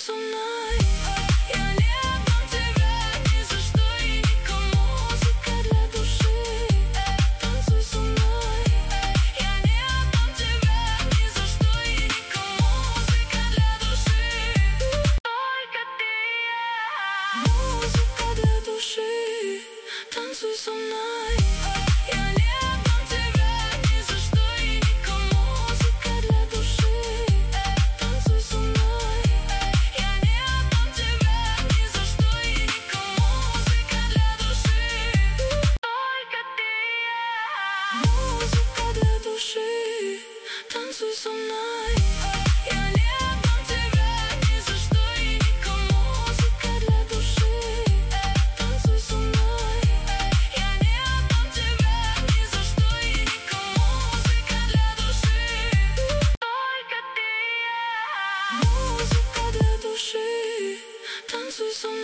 со мной. Я не отдам тебя ни за что и никому. Музыка для души. Танцуй со мной. Я не отдам тебя ни за что и никому. Музыка для души. Только ты и я. Музыка для души. Танцуй со мной. Я не отдам тебя ни за что и никому. Музыка для души. Танцуй со мной. Я не отдам тебя ни за что и никому. Музыка для души. Только ты и я. Музыка для души. Танцуй со мной. Я не отдам тебя ни за что и никому. Музыка для души. Танцуй со мной. Я не отдам тебя ни за что и никому. Музыка для души. Только ты и я. Музыка для души. Танцуй со мной.